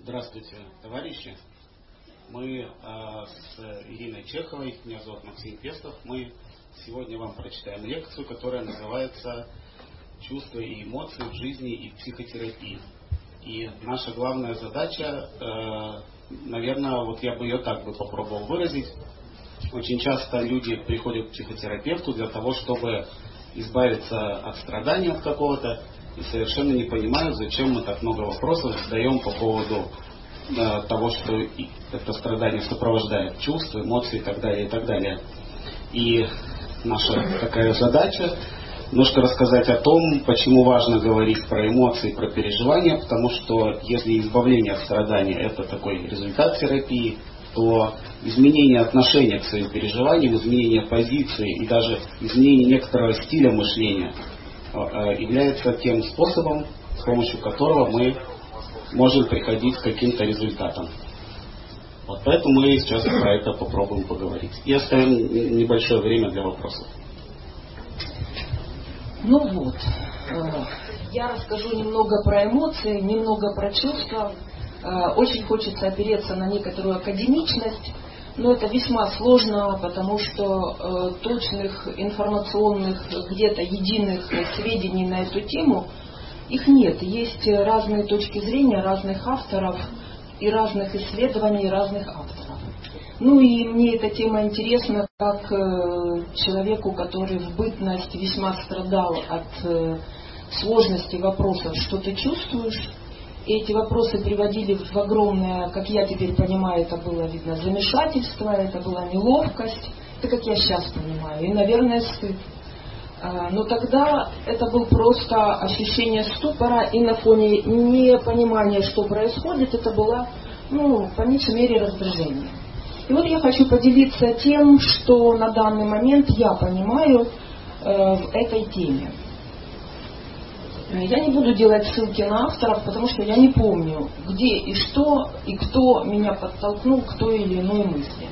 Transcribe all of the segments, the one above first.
Здравствуйте, товарищи. Мы с Ириной Чеховой, меня зовут Максим Пестов, мы сегодня вам прочитаем лекцию, которая называется «Чувства и эмоции в жизни и психотерапии». И наша главная задача, наверное, вот я бы ее так бы попробовал выразить. Очень часто люди приходят к психотерапевту для того, чтобы избавиться от страдания от какого-то, и совершенно не понимают, зачем мы так много вопросов задаем по поводу того, что это страдание сопровождает чувства, эмоции и так далее, и так далее. И наша такая задача немножко рассказать о том, почему важно говорить про эмоции, про переживания, потому что если избавление от страдания это такой результат терапии, то изменение отношения к своим переживаниям, изменение позиции и даже изменение некоторого стиля мышления является тем способом, с помощью которого мы можем приходить к каким-то результатам. Вот поэтому мы сейчас про это попробуем поговорить. И оставим небольшое время для вопросов. Ну вот, я расскажу немного про эмоции, немного про чувства. Очень хочется опереться на некоторую академичность, но это весьма сложно, потому что точных информационных, где-то единых сведений на эту тему их нет. Есть разные точки зрения разных авторов и разных исследований разных авторов. Ну и мне эта тема интересна как человеку, который в бытность весьма страдал от сложности вопросов, что ты чувствуешь. И эти вопросы приводили в огромное, как я теперь понимаю, это было, видно, замешательство, это была неловкость, это как я сейчас понимаю, и, наверное, стыд. Но тогда это было просто ощущение ступора, и на фоне непонимания, что происходит, это было, по меньшей мере, раздражение. И вот я хочу поделиться тем, что на данный момент я понимаю в этой теме. Я не буду делать ссылки на авторов, потому что я не помню, где и что, и кто меня подтолкнул к той или иной мысли.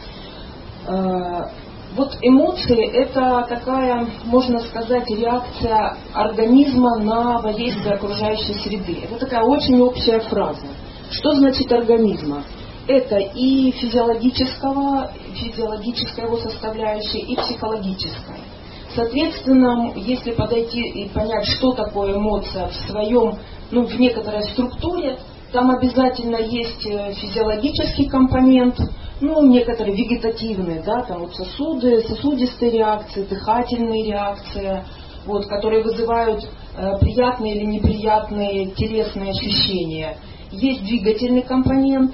Вот эмоции – это такая, можно сказать, реакция организма на воздействие окружающей среды. Это такая очень общая фраза. Что значит организма? Это и физиологическая его составляющая, и психологическая. Соответственно, если подойти и понять, что такое эмоция в своем, в некоторой структуре, там обязательно есть физиологический компонент, некоторые вегетативные, там вот сосудистые реакции, дыхательные реакции, которые вызывают приятные или неприятные телесные ощущения. Есть двигательный компонент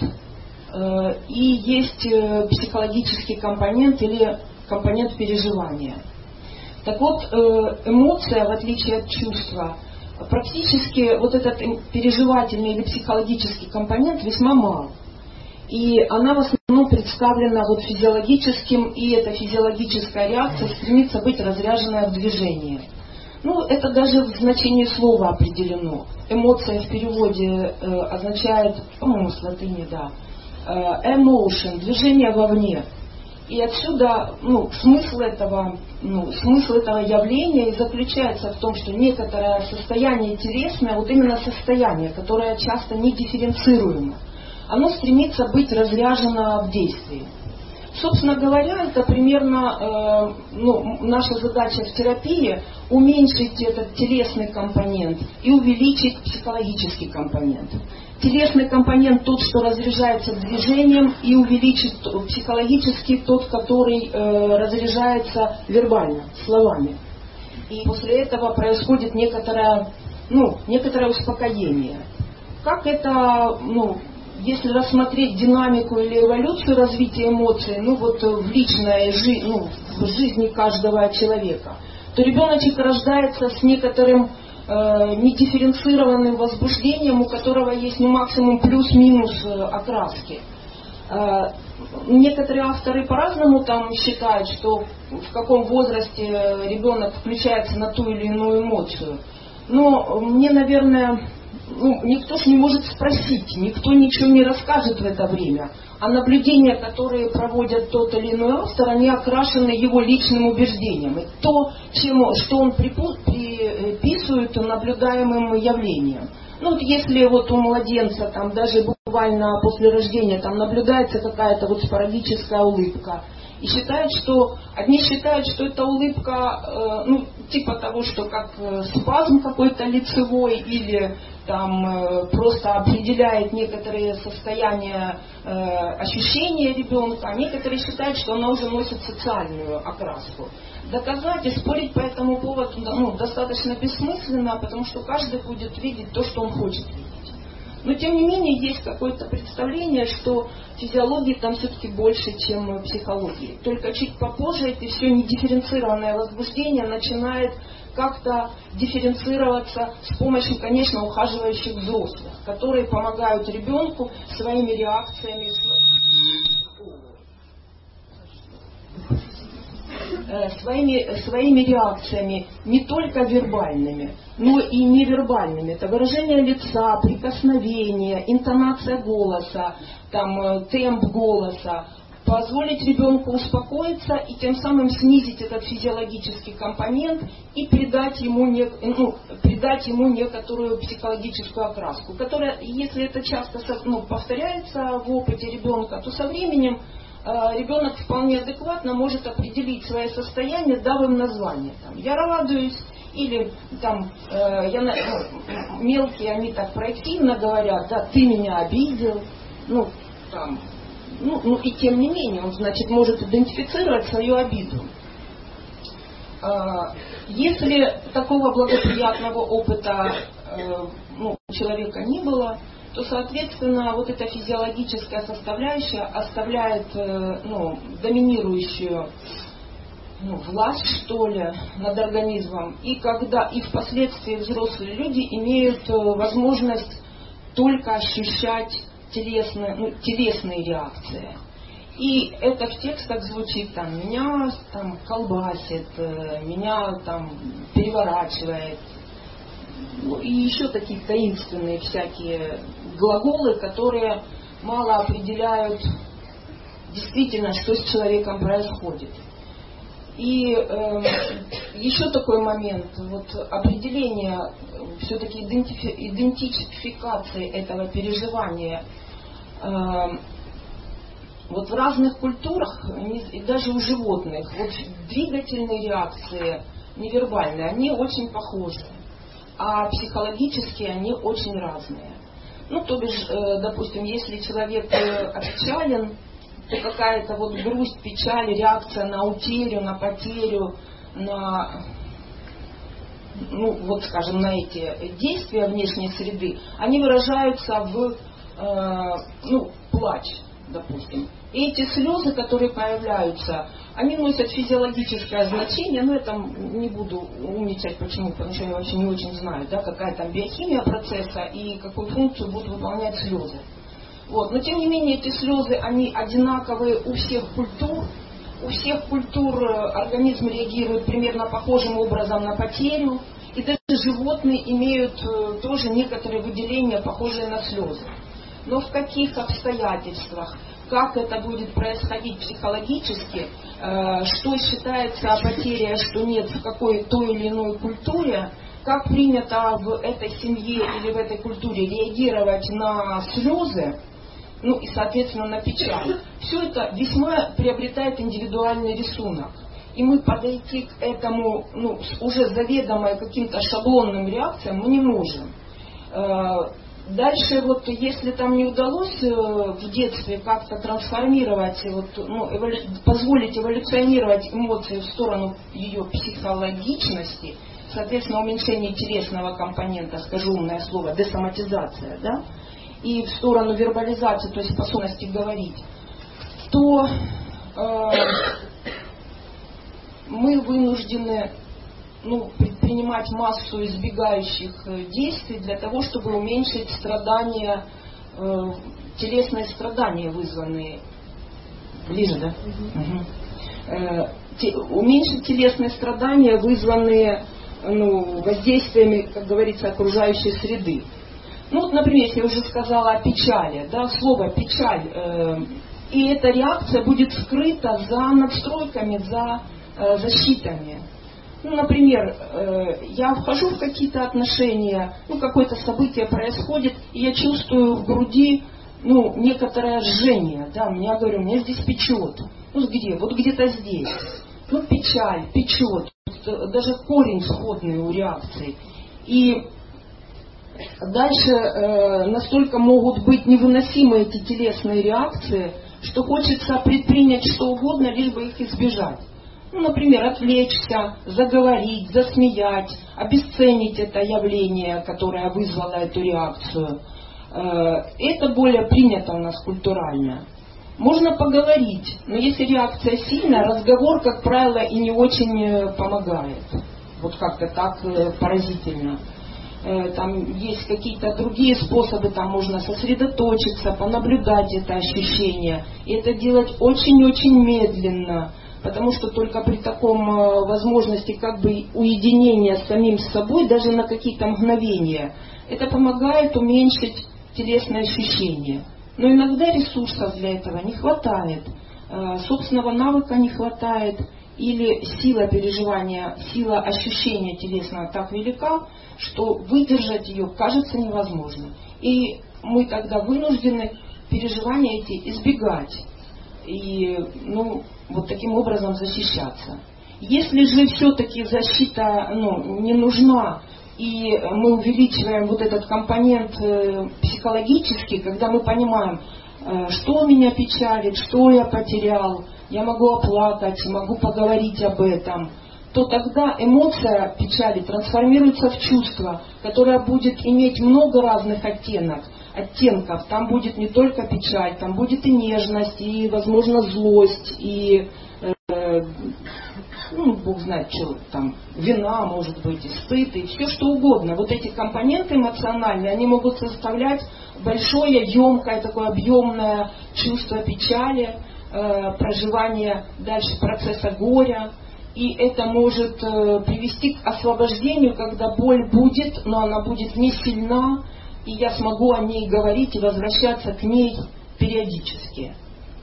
и есть психологический компонент или компонент переживания. Так вот, эмоция, в отличие от чувства, практически вот этот переживательный или психологический компонент весьма мал. И она в основном представлена физиологическим, и эта физиологическая реакция стремится быть разряженная в движении. Это даже в значении слова определено. Эмоция в переводе означает, по-моему, с латыни, emotion, движение вовне. И отсюда смысл этого явления и заключается в том, что некоторое состояние телесное, именно состояние, которое часто не дифференцируемо, оно стремится быть разряжено в действии. Собственно говоря, это примерно наша задача в терапии – уменьшить этот телесный компонент и увеличить психологический компонент. Телесный компонент тот, что разряжается движением, и увеличить психологический тот, который разряжается вербально, словами. И после этого происходит некоторое успокоение. Как это, если рассмотреть динамику или эволюцию развития эмоций, в личной в жизни каждого человека, то ребеночек рождается с некоторым недифференцированным возбуждением, у которого есть максимум плюс-минус окраски. Некоторые авторы по-разному считают, что в каком возрасте ребенок включается на ту или иную эмоцию. Но мне, наверное, никто ж не может спросить, никто ничего не расскажет в это время. А наблюдения, которые проводят тот или иной автор, они окрашены его личным убеждением. И то, что он приписывает наблюдаемым явлениям. Если у младенца даже буквально после рождения там наблюдается какая-то вот спорадическая улыбка. И одни считают, что это улыбка, типа того, что как спазм какой-то лицевой или там просто определяет некоторые состояния ощущения ребенка, а некоторые считают, что она уже носит социальную окраску. Доказать и спорить по этому поводу достаточно бессмысленно, потому что каждый будет видеть то, что он хочет видеть. Но тем не менее есть какое-то представление, что физиологии там все-таки больше, чем психологии. Только чуть попозже это все недифференцированное возбуждение начинает как-то дифференцироваться с помощью, конечно, ухаживающих взрослых, которые помогают ребенку своими реакциями не только вербальными, но и невербальными. Это выражение лица, прикосновение, интонация голоса, темп голоса. Позволить ребенку успокоиться и тем самым снизить этот физиологический компонент и придать ему некоторую психологическую окраску, которая, если это часто повторяется в опыте ребенка, то со временем ребенок вполне адекватно может определить свое состояние, дав им название. Я радуюсь, или мелкие, они так проактивно говорят, да, ты меня обидел, и тем не менее, он, значит, может идентифицировать свою обиду. Если такого благоприятного опыта у человека не было, то, соответственно, вот эта физиологическая составляющая оставляет доминирующую власть, что ли, над организмом. И впоследствии взрослые люди имеют возможность только ощущать телесные реакции. И это в текстах звучит, меня колбасит, меня переворачивает. И еще такие таинственные всякие глаголы, которые мало определяют действительно, что с человеком происходит. И еще такой момент, определение, все-таки идентификации этого переживания. В разных культурах, и даже у животных, двигательные реакции невербальные, они очень похожи, а психологические они очень разные. То бишь, допустим, если человек опечален, то какая-то грусть, печаль, реакция на утерю, на потерю, на эти действия внешней среды, они выражаются в плач, допустим. И эти слезы, которые появляются, они носят физиологическое значение, но это не буду умничать, почему, потому что я вообще не очень знаю, какая там биохимия процесса и какую функцию будут выполнять слезы. Но тем не менее эти слезы, они одинаковые у всех культур. У всех культур организм реагирует примерно похожим образом на потерю. И даже животные имеют тоже некоторые выделения, похожие на слезы. Но в каких обстоятельствах, как это будет происходить психологически, что считается потерей, а что нет в какой той или иной культуре, как принято в этой семье или в этой культуре реагировать на слезы, и, соответственно, на печаль. Все это весьма приобретает индивидуальный рисунок. И мы подойти к этому с уже заведомо каким-то шаблонным реакциям мы не можем. Дальше, если там не удалось в детстве как-то трансформировать, позволить эволюционировать эмоции в сторону ее психологичности, соответственно, уменьшение телесного компонента, скажу умное слово, десоматизация, и в сторону вербализации, то есть способности говорить, то мы вынуждены предпринимать массу избегающих действий для того, чтобы уменьшить страдания, телесные страдания, вызванные. Ближе, да? Уменьшить телесные страдания, вызванные воздействиями, как говорится, окружающей среды. Например, если я уже сказала о печали, слово печаль, и эта реакция будет скрыта за надстройками, за защитами. Например, я вхожу в какие-то отношения, какое-то событие происходит, и я чувствую в груди некоторое жжение, да, я говорю, меня здесь печет. Где? Вот где-то здесь. Печаль, печет, даже корень сходный у реакций. И дальше настолько могут быть невыносимы эти телесные реакции, что хочется предпринять что угодно, лишь бы их избежать. Например, отвлечься, заговорить, засмеять, обесценить это явление, которое вызвало эту реакцию. Это более принято у нас культурально. Можно поговорить, но если реакция сильная, разговор, как правило, и не очень помогает. Вот как-то так поразительно. Там есть какие-то другие способы, там можно сосредоточиться, понаблюдать это ощущение. И это делать очень-очень медленно, потому что только при таком возможности уединения с самим собой, даже на какие-то мгновения, это помогает уменьшить телесные ощущения. Но иногда ресурсов для этого не хватает, собственного навыка не хватает, или сила переживания, сила ощущения телесного так велика, что выдержать ее кажется невозможным. И мы тогда вынуждены переживания эти избегать и вот таким образом защищаться. Если же все-таки защита не нужна, и мы увеличиваем вот этот компонент психологический, когда мы понимаем, что меня печалит, что я потерял, я могу оплакать, могу поговорить об этом, то тогда эмоция печали трансформируется в чувство, которое будет иметь много разных оттенков. Там будет не только печаль, там будет и нежность, и, возможно, злость, и Бог знает, что там, вина, может быть, и стыд, и все что угодно. Вот эти компоненты эмоциональные, они могут составлять большое, емкое, такое объемное чувство печали, проживание дальше процесса горя. И это может привести к освобождению, когда боль будет, но она будет не сильна, и я смогу о ней говорить и возвращаться к ней периодически.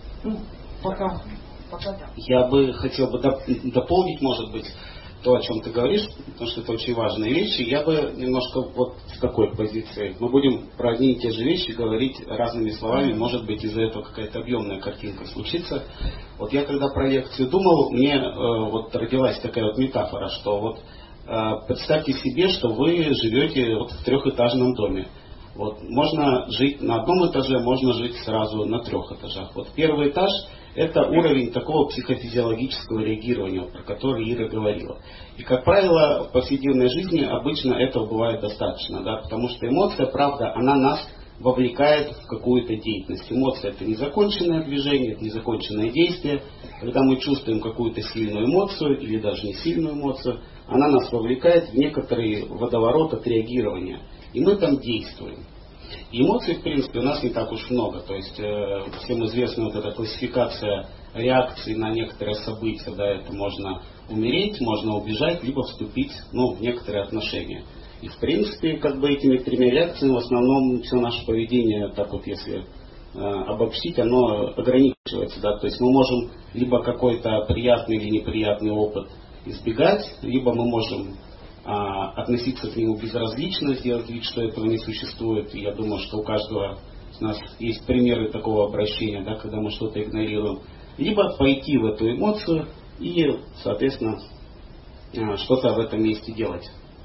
Пока да. Я бы хотел дополнить, может быть, то, о чем ты говоришь, потому что это очень важные вещи. Я бы немножко вот в такой позиции. Мы будем про одни и те же вещи говорить разными словами, может быть, из-за этого какая-то объемная картинка случится. Вот я когда про лекцию думал, мне родилась такая вот метафора, что представьте себе, что вы живете в трехэтажном доме. Можно жить на одном этаже, можно жить сразу на 3 этажах. Первый этаж — это уровень такого психофизиологического реагирования, про который Ира говорила. И, как правило, в повседневной жизни обычно этого бывает достаточно, потому что эмоция, правда, она нас вовлекает в какую-то деятельность. Эмоция — это незаконченное движение, это незаконченное действие. Когда мы чувствуем какую-то сильную эмоцию или даже не сильную эмоцию, она нас вовлекает в некоторый водоворот отреагирования. И мы там действуем. И эмоций, в принципе, у нас не так уж много. То есть всем известна эта классификация реакций на некоторые события. Это можно умереть, можно убежать, либо вступить в некоторые отношения. И, в принципе, этими 3 реакциями в основном все наше поведение, если обобщить, оно ограничивается. То есть мы можем либо какой-то приятный или неприятный опыт избегать, либо мы можем относиться к нему безразлично, сделать вид, что этого не существует. И я думаю, что у каждого из нас есть примеры такого обращения, когда мы что-то игнорируем. Либо пойти в эту эмоцию и, соответственно, что-то в этом месте делать.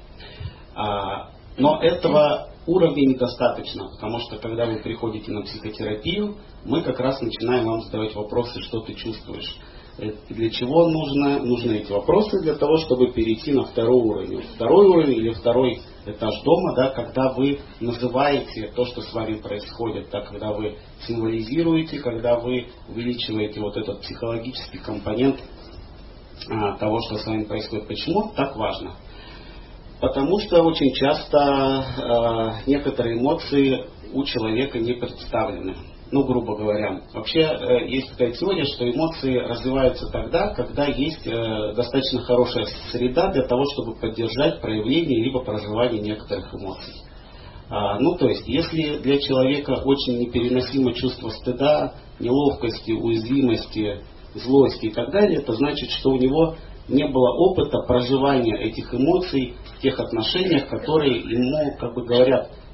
Но этого уровня недостаточно, потому что когда вы приходите на психотерапию, мы как раз начинаем вам задавать вопросы, что ты чувствуешь. Для чего нужны эти вопросы? Для того, чтобы перейти на 2 уровень. 2 уровень или 2 этаж дома, когда вы называете то, что с вами происходит, когда вы символизируете, когда вы увеличиваете этот психологический компонент того, что с вами происходит. Почему так важно? Потому что очень часто некоторые эмоции у человека не представлены. Грубо говоря. Вообще есть такая теория, что эмоции развиваются тогда, когда есть достаточно хорошая среда для того, чтобы поддержать проявление либо проживание некоторых эмоций. То есть, если для человека очень непереносимо чувство стыда, неловкости, уязвимости, злости и так далее, это значит, что у него не было опыта проживания этих эмоций в тех отношениях, которые ему говорят: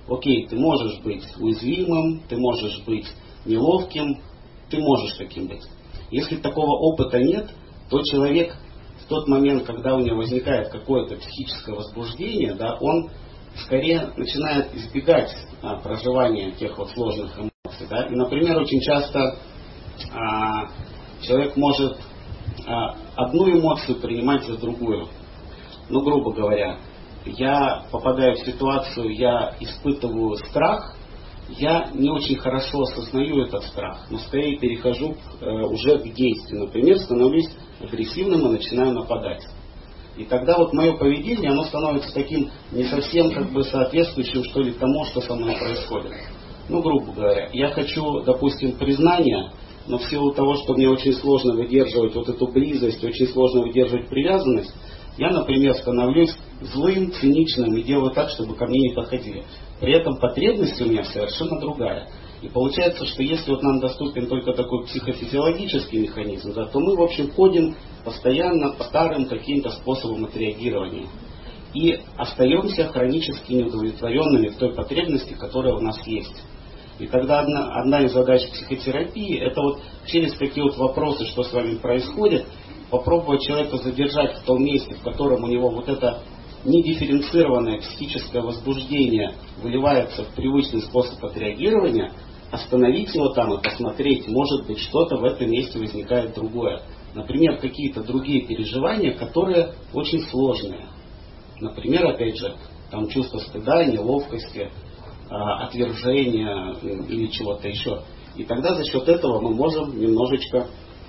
окей, ты можешь быть уязвимым, ты можешь быть неловким, ты можешь таким быть. Если такого опыта нет, то человек в тот момент, когда у него возникает какое-то психическое возбуждение, да, он скорее начинает избегать проживания тех вот сложных эмоций. Да. И, например, очень часто человек может одну эмоцию принимать за другую. Ну, грубо говоря, я попадаю в ситуацию, я испытываю страх, я не очень хорошо осознаю этот страх, но скорее перехожу уже к действию. Например, становлюсь агрессивным и начинаю нападать. И тогда вот мое поведение, оно становится таким не совсем как бы соответствующим, что ли, тому, что со мной происходит. Ну, грубо говоря, я хочу, допустим, признания, но в силу того, что мне очень сложно выдерживать вот эту близость, очень сложно выдерживать привязанность, я, например, становлюсь злым, циничным и делаю так, чтобы ко мне не подходили. При этом потребность у меня совершенно другая. И получается, что если вот нам доступен только такой психофизиологический механизм, да, то мы, в общем, ходим постоянно по старым каким-то способам отреагирования. И остаемся хронически неудовлетворенными в той потребности, которая у нас есть. И тогда одна из задач психотерапии, это вот через такие вот вопросы, что с вами происходит, попробовать человека задержать в том месте, в котором у него вот это недифференцированное психическое возбуждение выливается в привычный способ отреагирования, остановить его там и посмотреть, может быть, что-то в этом месте возникает другое. Например, какие-то другие переживания, которые очень сложные. Например, опять же, там чувство стыда, неловкости, отвержения или чего-то еще. И тогда за счет этого мы можем немножечко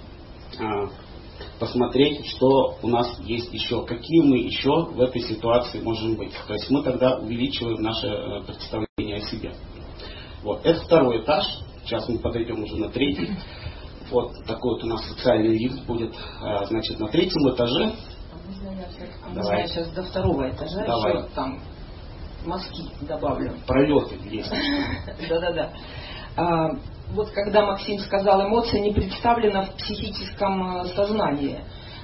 посмотреть, что у нас есть еще, какие мы еще в этой ситуации можем быть. То есть мы тогда увеличиваем наше представление о себе. Вот. Это второй этаж. Сейчас мы подойдем уже на третий. Вот такой вот у нас социальный лифт будет. Значит, на третьем этаже. Можно я сейчас до второго этажа еще там мазки добавлю. Пролеты есть. Да. Вот когда Максим сказал, эмоция не представлена в психическом сознании,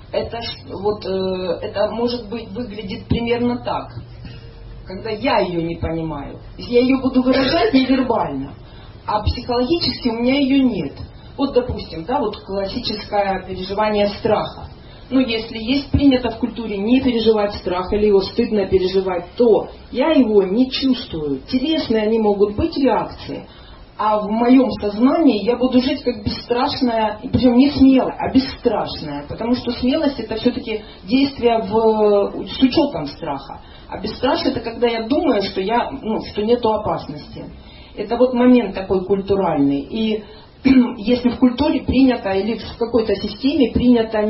это может быть выглядит примерно так, когда я ее не понимаю. Я ее буду выражать невербально, а психологически у меня ее нет. Вот, допустим, да, вот классическое переживание страха. Но если есть принято в культуре не переживать страх или его стыдно переживать, то я его не чувствую. Телесные они могут быть реакции. А в моем сознании я буду жить как бесстрашная, причем не смелая, а бесстрашная. Потому что смелость это все-таки действие с учетом страха. А бесстрашие это когда я думаю, что что нету опасности. Это вот момент такой культуральный. И если в культуре принято или в какой-то системе принято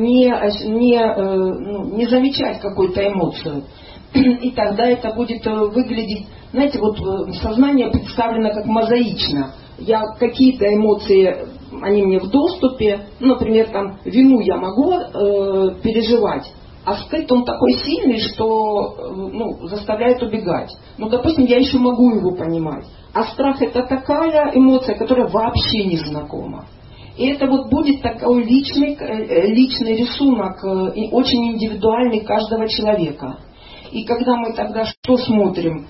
не замечать какую-то эмоцию, и тогда это будет выглядеть, знаете, вот сознание представлено как мозаично. Какие-то эмоции, они мне в доступе, например, там вину я могу переживать, а стыд он такой сильный, что заставляет убегать. Допустим, я еще могу его понимать. А страх это такая эмоция, которая вообще не знакома. И это вот будет такой личный рисунок, очень индивидуальный каждого человека. И когда мы тогда что смотрим,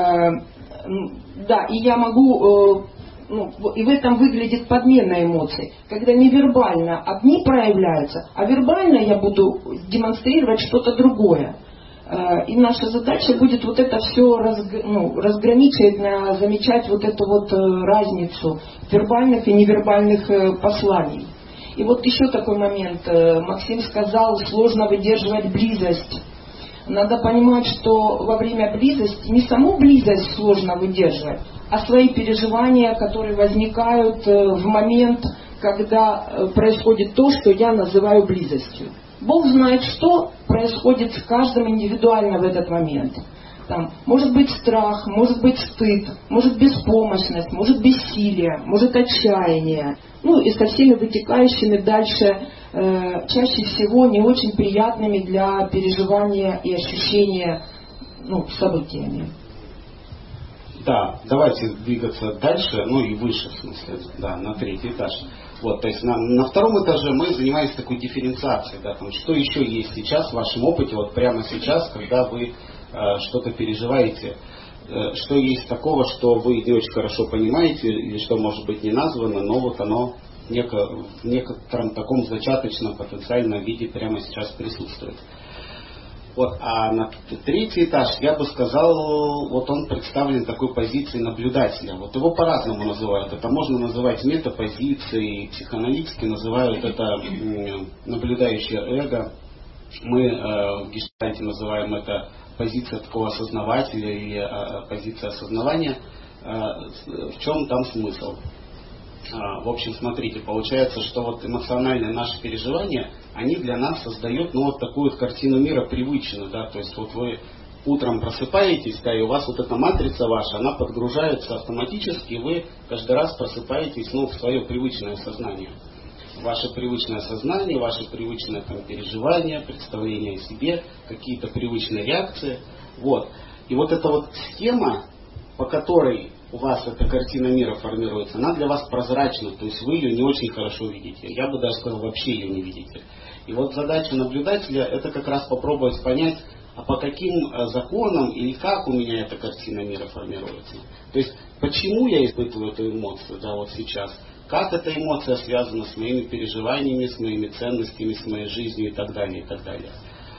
и я могу, и в этом выглядит подмена эмоций, когда невербально одни проявляются, а вербально я буду демонстрировать что-то другое. И наша задача будет вот это все разграничивать, замечать вот эту вот разницу вербальных и невербальных посланий. И вот еще такой момент. Максим сказал, сложно выдерживать близость. Надо понимать, что во время близости не саму близость сложно выдерживать, а свои переживания, которые возникают в момент, когда происходит то, что я называю близостью. Бог знает, что происходит с каждым индивидуально в этот момент. Там, может быть страх, может быть стыд, может беспомощность, может бессилие, может отчаяние. И со всеми вытекающими дальше, чаще всего не очень приятными для переживания и ощущения событиями. Да, давайте двигаться дальше, и выше, в смысле, да, на третий этаж. Вот, то есть на втором этаже мы занимаемся такой дифференциацией, да, там, что еще есть сейчас в вашем опыте, вот прямо сейчас, когда вы что-то переживаете, что есть такого, что вы не очень хорошо понимаете, или что может быть не названо, но вот оно в некотором таком зачаточном потенциальном виде прямо сейчас присутствует. Вот. А на третий этаж, я бы сказал, вот он представлен такой позицией наблюдателя. Вот его по-разному называют. Это можно называть метапозицией, психоаналитики называют это наблюдающее эго. Мы в гештальте называем это позиция такого осознавателя или позиция осознавания. В чем там смысл? В общем, смотрите, получается, что вот эмоциональные наши переживания, они для нас создают, ну, вот такую вот картину мира привычную, да, то есть вот вы утром просыпаетесь, да, и у вас вот эта матрица ваша, она подгружается автоматически, и вы каждый раз просыпаетесь, ну, в свое привычное сознание. Ваше привычное сознание, ваши привычные там переживания, представления о себе, какие-то привычные реакции, вот. И вот эта вот схема, по которой у вас эта картина мира формируется, она для вас прозрачна, то есть вы ее не очень хорошо видите. Я бы даже сказал, вообще ее не видите. И вот задача наблюдателя это как раз попробовать понять, а по каким законам или как у меня эта картина мира формируется. То есть почему я испытываю эту эмоцию, да, вот сейчас, как эта эмоция связана с моими переживаниями, с моими ценностями, с моей жизнью и так далее, и так далее.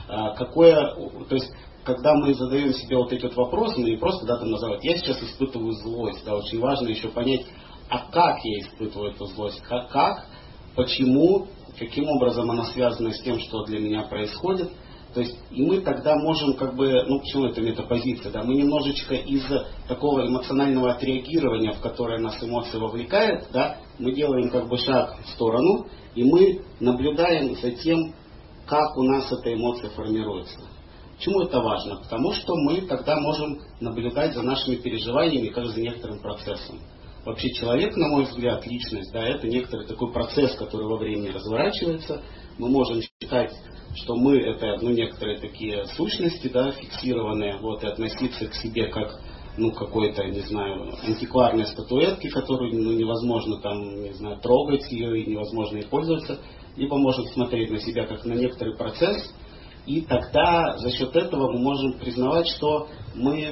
То есть когда мы задаем себе вот эти вот вопросы, мы не просто там называют, я сейчас испытываю злость, да, очень важно еще понять, а как я испытываю эту злость, как, почему, каким образом она связана с тем, что для меня происходит. То есть, и мы тогда можем почему это метапозиция, да, мы немножечко из такого эмоционального отреагирования, в которое нас эмоция вовлекает, да, мы делаем шаг в сторону, и мы наблюдаем за тем, как у нас эта эмоция формируется. Почему это важно? Потому что мы тогда можем наблюдать за нашими переживаниями, как за некоторым процессом. Вообще человек, на мой взгляд, личность, да, это некоторый такой процесс, который во времени разворачивается. Мы можем считать, что мы это некоторые такие сущности, да, фиксированные, вот, и относиться к себе как какой-то, не знаю, антикварной статуэтки, которую невозможно трогать ее и невозможно ей пользоваться, либо можем смотреть на себя как на некоторый процесс. И тогда за счет этого мы можем признавать, что мы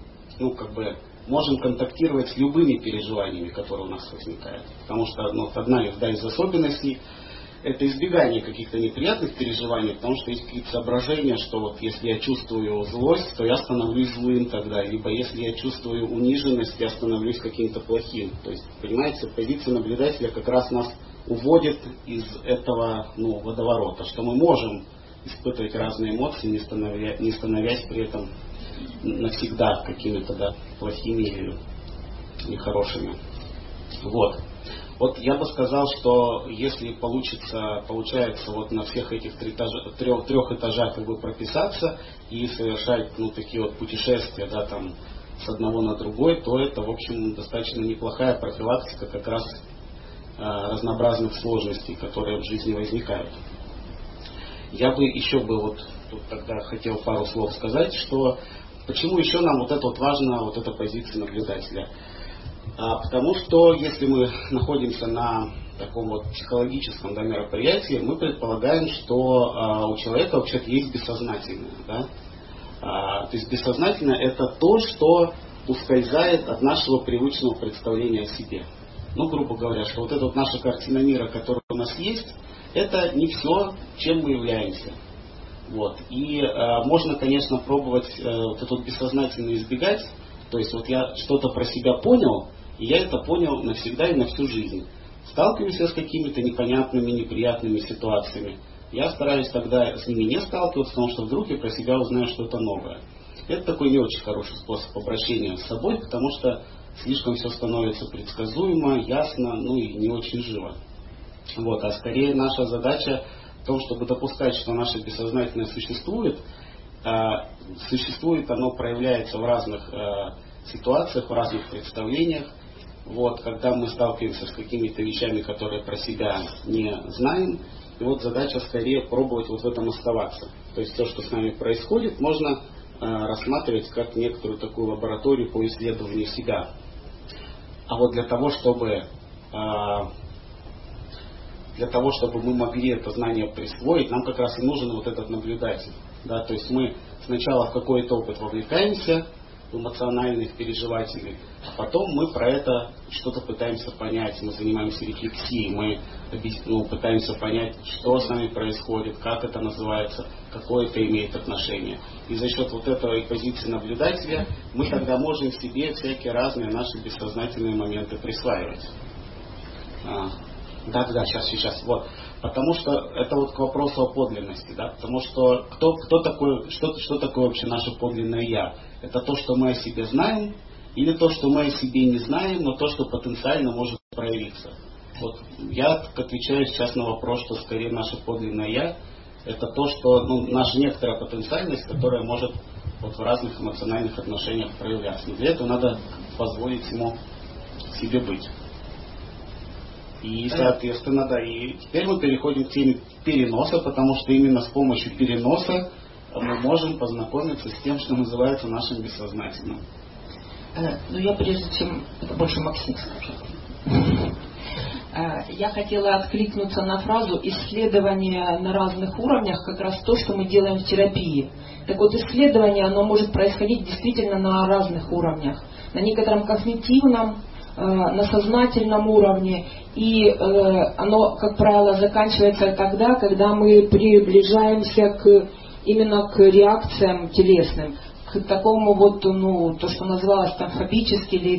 можем контактировать с любыми переживаниями, которые у нас возникают. Потому что одна из особенностей – это избегание каких-то неприятных переживаний, потому что есть какие-то соображения, что вот если я чувствую злость, то я становлюсь злым тогда, либо если я чувствую униженность, я становлюсь каким-то плохим. То есть, понимаете, позиция наблюдателя как раз нас уводит из этого водоворота, что мы можем испытывать разные эмоции, не становясь при этом навсегда какими-то плохими или нехорошими. Вот я бы сказал, что если получается вот на всех этих трех этажах прописаться и совершать такие вот путешествия, да, там с одного на другой, то это, в общем, достаточно неплохая профилактика как раз разнообразных сложностей, которые в жизни возникают. Я бы еще тут тогда хотел пару слов сказать, что почему еще нам важна эта позиция наблюдателя. Потому что если мы находимся на таком психологическом мероприятии, мы предполагаем, что у человека вообще-то есть бессознательное. Да? То есть бессознательное это то, что ускользает от нашего привычного представления о себе. Грубо говоря, что эта наша картина мира, которая у нас есть, это не все, чем мы являемся. И можно, конечно, пробовать это бессознательно избегать. То есть я что-то про себя понял, и я это понял навсегда и на всю жизнь. Сталкиваюсь я с какими-то непонятными, неприятными ситуациями. Я стараюсь тогда с ними не сталкиваться, потому что вдруг я про себя узнаю что-то новое. Это такой не очень хороший способ обращения с собой, потому что слишком все становится предсказуемо, ясно, и не очень живо. А скорее наша задача в том, чтобы допускать, что наше бессознательное существует. Существует, оно проявляется в разных ситуациях, в разных представлениях. Когда мы сталкиваемся с какими-то вещами, которые про себя не знаем, и задача скорее пробовать в этом оставаться. То есть то, что с нами происходит, можно рассматривать как некоторую такую лабораторию по исследованию себя. А для того, чтобы мы могли это знание присвоить, нам как раз и нужен этот наблюдатель. Да? То есть мы сначала в какой-то опыт вовлекаемся, в эмоциональный, в переживательный, а потом мы про это что-то пытаемся понять, мы занимаемся рефлексией, мы пытаемся понять, что с нами происходит, как это называется, какое это имеет отношение. И за счет вот этой позиции наблюдателя мы тогда можем себе всякие разные наши бессознательные моменты присваивать. Да, сейчас. Вот. Потому что это вот к вопросу о подлинности, да, потому что кто такой, что такое вообще наше подлинное я? Это то, что мы о себе знаем, или то, что мы о себе не знаем, но то, что потенциально может проявиться. Вот я отвечаю сейчас на вопрос, что скорее наше подлинное я, это то, что наша некоторая потенциальность, которая может вот в разных эмоциональных отношениях проявляться. Но для этого надо позволить ему себе быть. И, соответственно, да, и теперь мы переходим к теме переноса, потому что именно с помощью переноса мы можем познакомиться с тем, что называется нашим бессознательным. Ну, я прежде чем... Это больше Максим скажет. Я хотела откликнуться на фразу «исследование на разных уровнях» как раз то, что мы делаем в терапии. Так вот, исследование, оно может происходить действительно на разных уровнях. На некотором когнитивном, на сознательном уровне, и оно, как правило, заканчивается тогда, когда мы приближаемся именно к реакциям телесным, к такому вот, то, что называлось там фобический или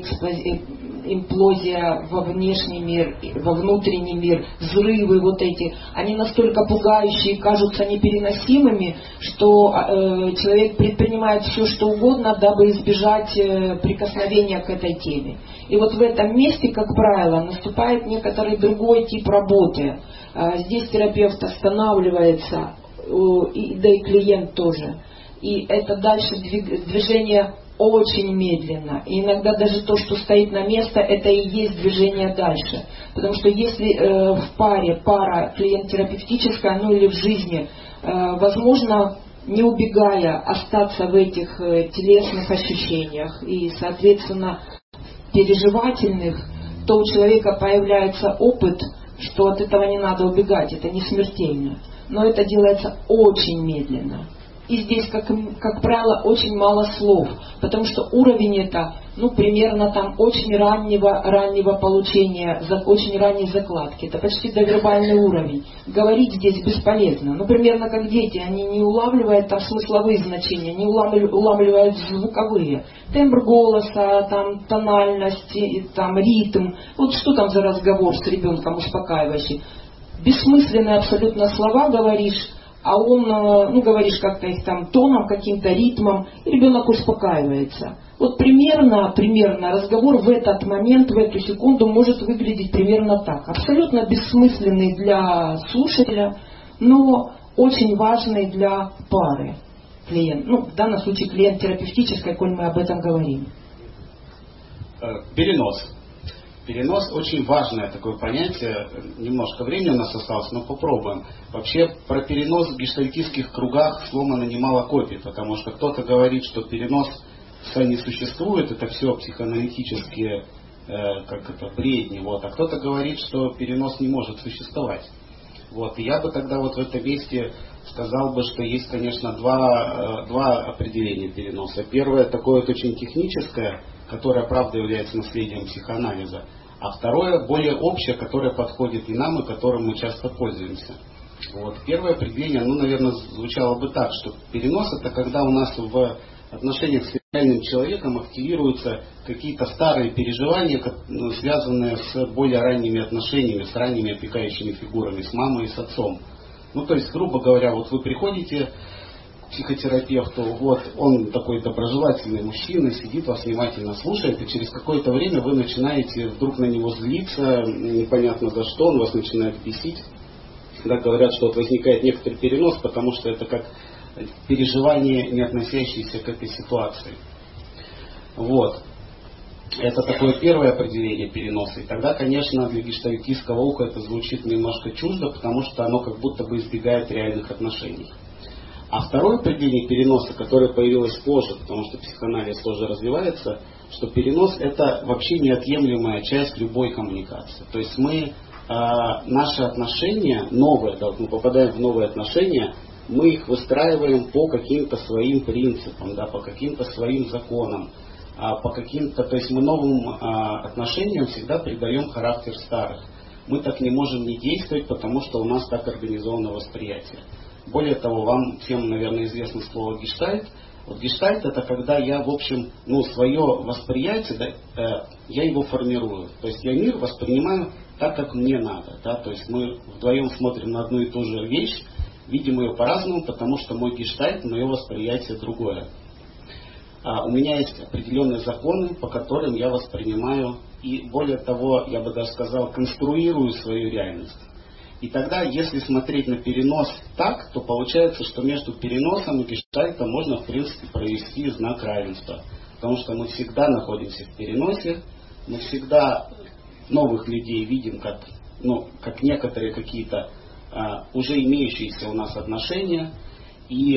имплозия во внешний мир, во внутренний мир, взрывы вот эти, они настолько пугающие, кажутся непереносимыми, что человек предпринимает все, что угодно, дабы избежать прикосновения к этой теме. И вот в этом месте, как правило, наступает некоторый другой тип работы. Здесь терапевт останавливается, да и клиент тоже. И это дальше движение очень медленно. И иногда даже то, что стоит на место, это и есть движение дальше. Потому что если в пара клиент-терапевтическая, или в жизни, возможно, не убегая, остаться в этих телесных ощущениях и, соответственно, переживательных, то у человека появляется опыт, что от этого не надо убегать, это не смертельно. Но это делается очень медленно. И здесь, как правило, очень мало слов, потому что уровень это, примерно там очень раннего получения, очень ранней закладки. Это почти довербальный уровень. Говорить здесь бесполезно. Примерно как дети, они не улавливают там смысловые значения, не улавливают звуковые. Тембр голоса, там тональность, там ритм. Вот что там за разговор с ребенком успокаивающий? Бессмысленные абсолютно слова говоришь, а он, говоришь как-то их там тоном, каким-то ритмом, и ребенок успокаивается. Вот примерно разговор в этот момент, в эту секунду может выглядеть примерно так. Абсолютно бессмысленный для слушателя, но очень важный для пары клиент. В данном случае клиент терапевтический, коль мы об этом говорим. Перенос. Перенос очень важное такое понятие. Немножко времени у нас осталось, но попробуем. Вообще про перенос в гештальтистских кругах сломано немало копий, потому что кто-то говорит, что перенос не существует, это все психоаналитические бредни, а кто-то говорит, что перенос не может существовать. И я бы тогда в этом месте сказал бы, что есть, конечно, два определения переноса. Первое такое очень техническое, которое, правда, является наследием психоанализа, а второе более общее, которое подходит и нам, и которым мы часто пользуемся. Первое определение, наверное, звучало бы так, что перенос это когда у нас в отношениях с реальным человеком активируются какие-то старые переживания, связанные с более ранними отношениями, с ранними опекающими фигурами, с мамой и с отцом. То есть, грубо говоря, вы приходите к психотерапевту, он такой доброжелательный мужчина, сидит, вас внимательно слушает, и через какое-то время вы начинаете вдруг на него злиться, непонятно за что, он вас начинает бесить. Когда говорят, что возникает некоторый перенос, потому что это как переживание, не относящееся к этой ситуации. Это такое первое определение переноса. И тогда, конечно, для гештальтистского уха это звучит немножко чуждо, потому что оно как будто бы избегает реальных отношений. А второе определение переноса, которое появилось позже, потому что психоанализ тоже развивается, что перенос это вообще неотъемлемая часть любой коммуникации. То есть наши отношения новые, мы попадаем в новые отношения, мы их выстраиваем по каким-то своим принципам, да, по каким-то своим законам, по каким-то, то есть мы новым отношениям всегда придаем характер старых. Мы так не можем не действовать, потому что у нас так организовано восприятие. Более того, вам всем, наверное, известно слово гештальт. Вот гештальт — это когда я, в общем, свое восприятие, да, я его формирую. То есть я мир воспринимаю так, как мне надо. Да? То есть мы вдвоем смотрим на одну и ту же вещь, видим ее по-разному, потому что мой гештальт, мое восприятие другое. У меня есть определенные законы, по которым я воспринимаю и, более того, я бы даже сказал, конструирую свою реальность. И тогда, если смотреть на перенос так, то получается, что между переносом и гештальтом можно, в принципе, провести знак равенства. Потому что мы всегда находимся в переносе, мы всегда новых людей видим как некоторые какие-то уже имеющиеся у нас отношения. И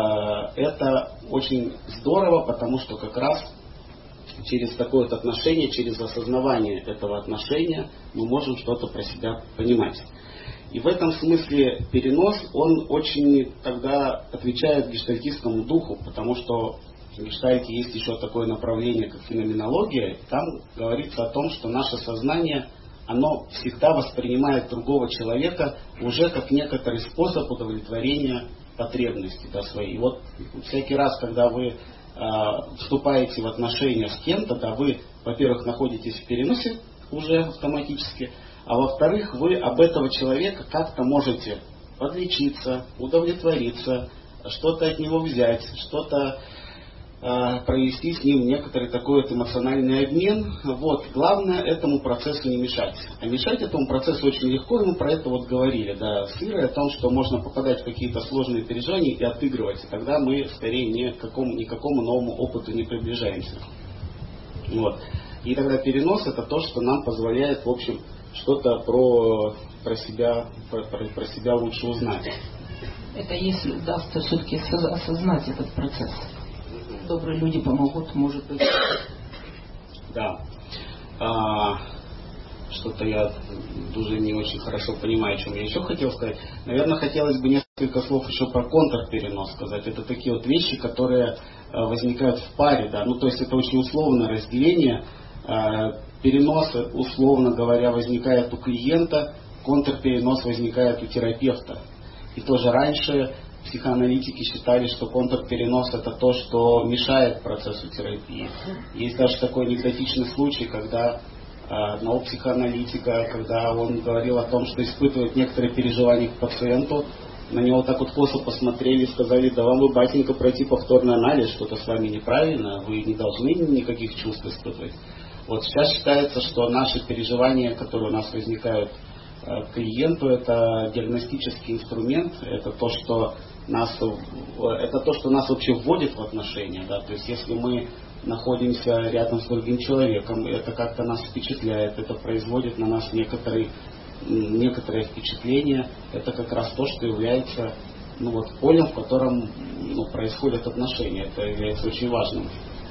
это очень здорово, потому что как раз через такое вот отношение, через осознавание этого отношения мы можем что-то про себя понимать. И в этом смысле перенос, он очень тогда отвечает гештальтистскому духу, потому что в гештальте есть еще такое направление, как феноменология. Там говорится о том, что наше сознание, оно всегда воспринимает другого человека уже как некоторый способ удовлетворения потребностей своей. И вот всякий раз, когда вы вступаете в отношения с кем-то, да, вы, во-первых, находитесь в переносе уже автоматически, а во-вторых, вы об этого человека как-то можете подлечиться, удовлетвориться, что-то от него взять, что-то провести с ним некоторый такой вот эмоциональный обмен. Вот. Главное этому процессу не мешать. А мешать этому процессу очень легко, и мы про это вот говорили, да, с Ирой, о том, что можно попадать в какие-то сложные переживания и отыгрывать, и тогда мы скорее ни к какому новому опыту не приближаемся. Вот. И тогда перенос — это то, что нам позволяет, в общем, что-то про себя лучше узнать. Это если удастся все-таки осознать этот процесс. Добрые люди помогут, может быть. Да. Что-то я уже не очень хорошо понимаю, о чем я еще хотел сказать. Наверное, хотелось бы несколько слов еще про контрперенос сказать. Это такие вот вещи, которые возникают в паре, да. То есть это очень условное разделение. Перенос, условно говоря, возникает у клиента, контрперенос возникает у терапевта. И тоже раньше психоаналитики считали, что контрперенос — это то, что мешает процессу терапии. Есть даже такой анекдотичный случай, когда одного психоаналитика, когда он говорил о том, что испытывает некоторые переживания к пациенту, на него так вот косо посмотрели и сказали: да вам бы, батенька, пройти повторный анализ, что-то с вами неправильно, вы не должны никаких чувств испытывать. Вот сейчас считается, что наши переживания, которые у нас возникают к клиенту, это диагностический инструмент, это то, что нас вообще вводит в отношения. Да? То есть если мы находимся рядом с другим человеком, это как-то нас впечатляет, это производит на нас некоторое впечатление, это как раз то, что является полем, в котором происходят отношения. Это является очень важным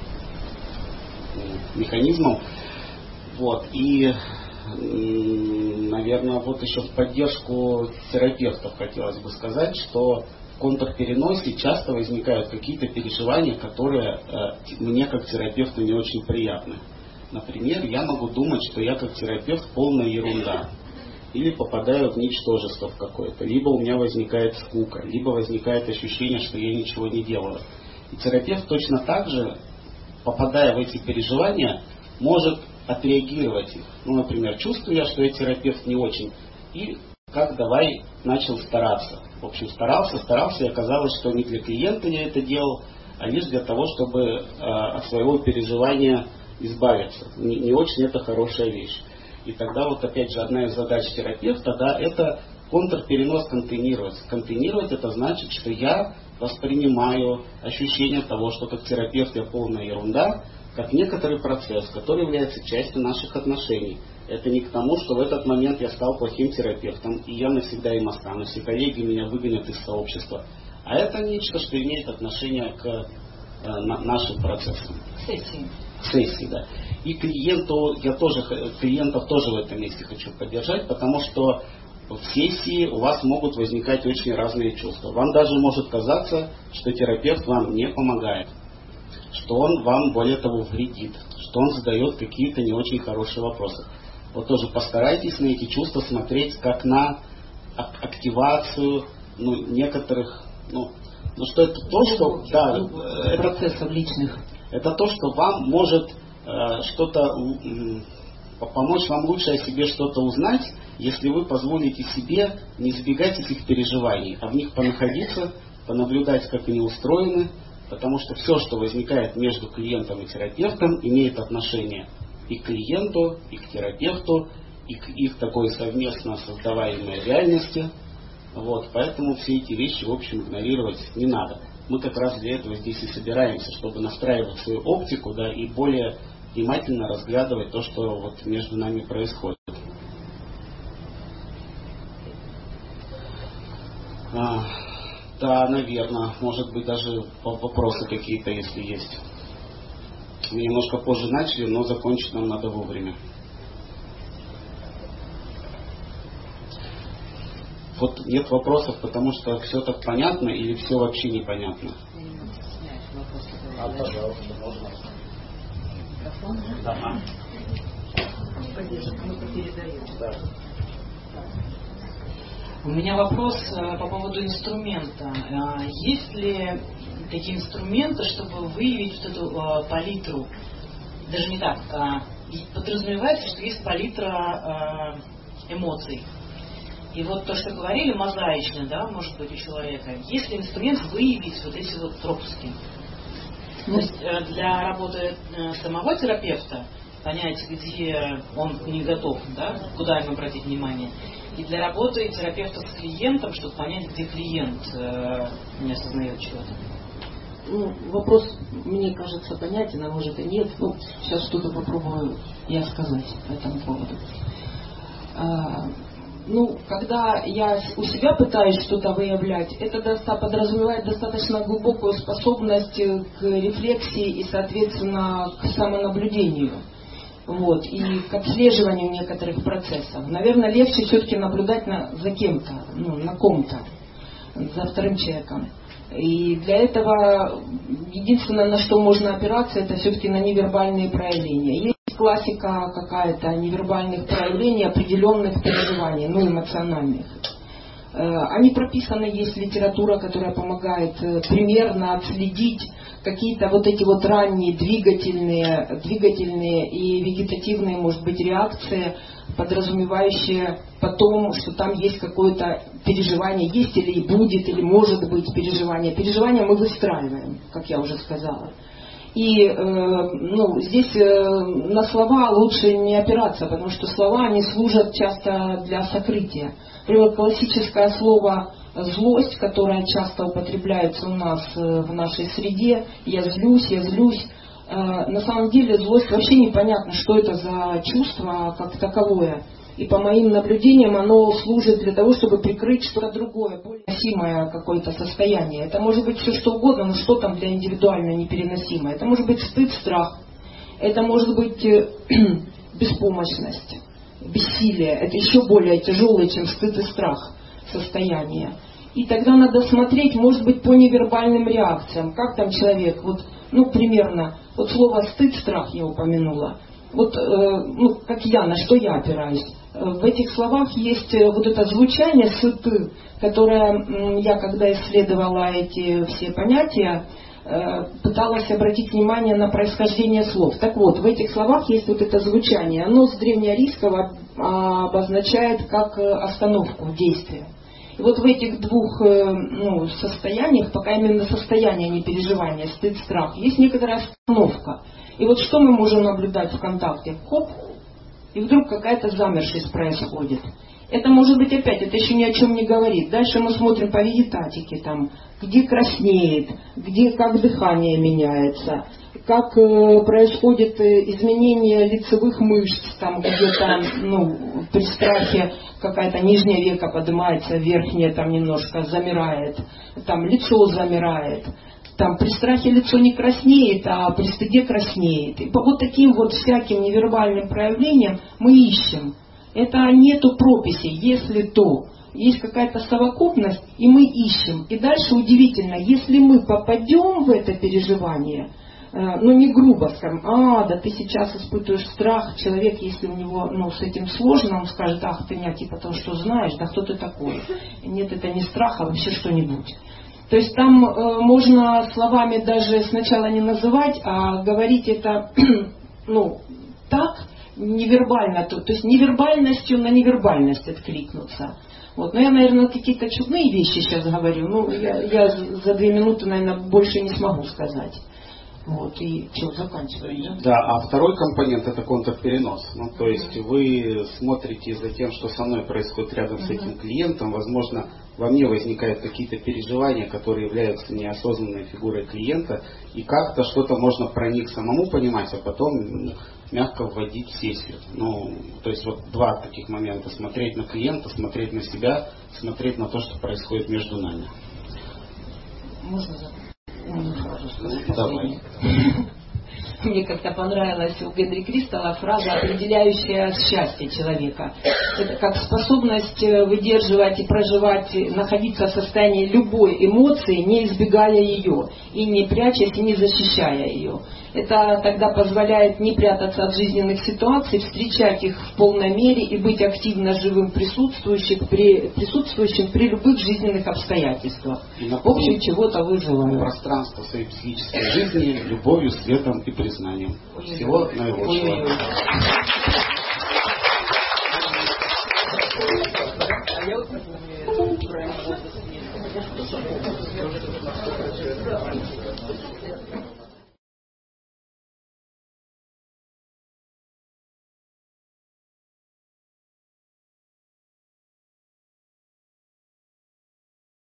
механизмом. Вот. И, наверное, вот еще в поддержку терапевтов хотелось бы сказать, что в контрпереносе часто возникают какие-то переживания, которые мне как терапевту не очень приятны. Например, я могу думать, что я как терапевт полная ерунда. Или попадаю в ничтожество в какое-то. Либо у меня возникает скука, либо возникает ощущение, что я ничего не делаю. И терапевт точно так же, попадая в эти переживания, может отреагировать их. Например, чувствую я, что я терапевт не очень. И начал стараться. В общем, старался, и оказалось, что не для клиента я это делал, а лишь для того, чтобы от своего переживания избавиться. Не очень это хорошая вещь. И тогда вот опять же одна из задач терапевта, да, это контрперенос контейнировать. Контейнировать — это значит, что я воспринимаю ощущение того, что как терапевт я полная ерунда, как некоторый процесс, который является частью наших отношений. Это не к тому, что в этот момент я стал плохим терапевтом, и я навсегда им останусь, и коллеги меня выгонят из сообщества. А это нечто, что имеет отношение к нашим процессам. Сессии, да. И клиентов тоже в этом месте хочу поддержать, потому что в сессии у вас могут возникать очень разные чувства. Вам даже может казаться, что терапевт вам не помогает, что он вам, более того, вредит, что он задает какие-то не очень хорошие вопросы. Вот тоже постарайтесь на эти чувства смотреть как на активацию некоторых, что это то, что процессов личных. Это то, что вам может что-то помочь вам лучше о себе что-то узнать, если вы позволите себе не избегать этих переживаний, а в них понаходиться, понаблюдать, как они устроены, потому что все, что возникает между клиентом и терапевтом, имеет отношение и к клиенту, и к терапевту, и к их такой совместно создаваемой реальности. Поэтому все эти вещи, в общем, игнорировать не надо. Мы как раз для этого здесь и собираемся, чтобы настраивать свою оптику, и более внимательно разглядывать то, что между нами происходит. Да, наверное, может быть, даже вопросы какие-то, если есть. Мы немножко позже начали, но закончить нам надо вовремя. Нет вопросов, потому что все так понятно или все вообще непонятно? Пожалуйста, можно. Да. Да. У меня вопрос по поводу инструмента. Есть ли такие инструменты, чтобы выявить эту палитру? Даже не так. Подразумевается, что есть палитра эмоций. И то, что говорили, мозаично, может быть, у человека. Есть ли инструмент выявить эти пропуски? То есть для работы самого терапевта понять, где он не готов, куда ему обратить внимание. И для работы терапевта с клиентом, чтобы понять, где клиент не осознает чего-то. Вопрос, мне кажется, понятен, а может и нет. Сейчас что-то попробую я сказать по этому поводу. Когда я у себя пытаюсь что-то выявлять, это подразумевает достаточно глубокую способность к рефлексии и, соответственно, к самонаблюдению. И к отслеживанию некоторых процессов. Наверное, легче все-таки наблюдать за кем-то, на ком-то, за вторым человеком. И для этого единственное, на что можно опираться, это все-таки на невербальные проявления. Есть классика какая-то невербальных проявлений, определенных переживаний, эмоциональных. Они прописаны, есть литература, которая помогает примерно отследить какие-то эти ранние двигательные и вегетативные, может быть, реакции, подразумевающие потом, что там есть какое-то переживание, есть или будет, или может быть переживание. Переживание мы выстраиваем, как я уже сказала. И здесь на слова лучше не опираться, потому что слова, они служат часто для сокрытия. Например, классическое слово «злость», которое часто употребляется у нас в нашей среде, я злюсь. На самом деле злость вообще непонятно, что это за чувство как таковое. И по моим наблюдениям оно служит для того, чтобы прикрыть что-то другое, более переносимое какое-то состояние. Это может быть все что угодно, но что там для индивидуально непереносимое. Это может быть стыд, страх. Это может быть беспомощность, бессилие. Это еще более тяжелое, чем стыд и страх состояние. И тогда надо смотреть, может быть, по невербальным реакциям. Как там человек, примерно, слово стыд, страх я упомянула. Как я, на что я опираюсь. В этих словах есть это звучание «сыты», которое я, когда исследовала эти все понятия, пыталась обратить внимание на происхождение слов. Так вот, в этих словах есть это звучание. Оно с древнеарийского обозначает как остановку действия. И в этих двух состояниях, пока именно состояние, а не переживание, стыд, страх, есть некоторая остановка. И что мы можем наблюдать в контакте? Хоп, и вдруг какая-то замершесть происходит. Это может быть опять, это еще ни о чем не говорит. Дальше мы смотрим по вегетатике, где краснеет, как дыхание меняется, как происходит изменение лицевых мышц, где-то при страхе какая-то нижняя века поднимается, верхняя немножко замирает, лицо замирает. При страхе лицо не краснеет, а при стыде краснеет. И по таким всяким невербальным проявлениям мы ищем. Это нету прописи, если то. Есть какая-то совокупность, и мы ищем. И дальше удивительно, если мы попадем в это переживание, ну не грубо скажем, да ты сейчас испытываешь страх, человек, если у него с этим сложно, он скажет, ах ты меня типа то, что знаешь, да кто ты такой? Нет, это не страх, а вообще что-нибудь. То есть там можно словами даже сначала не называть, а говорить это так, невербально, то есть невербальностью на невербальность откликнуться. Вот. Но я, наверное, какие-то чудные вещи сейчас говорю. Я за 2 минуты, наверное, больше не смогу сказать. Вот, и что, заканчиваем, да? Да, а второй компонент — это контрперенос. То есть вы смотрите за тем, что со мной происходит рядом с этим клиентом. Возможно, во мне возникают какие-то переживания, которые являются неосознанной фигурой клиента. И как-то что-то можно про них самому понимать, а потом мягко вводить в сессию. То есть вот 2 таких момента. Смотреть на клиента, смотреть на себя, смотреть на то, что происходит между нами. Можно закончить? Давай. Мне как-то понравилась у Генри Кристалла фраза, определяющая счастье человека. Это как способность выдерживать и проживать, находиться в состоянии любой эмоции, не избегая ее, и не прячась, и не защищая ее. Это тогда позволяет не прятаться от жизненных ситуаций, встречать их в полной мере и быть активно живым присутствующим при любых жизненных обстоятельствах. В общем, чего-то вызывает. Пространство своей психической жизни любовью, светом и признанием. Всего наилучшего. А я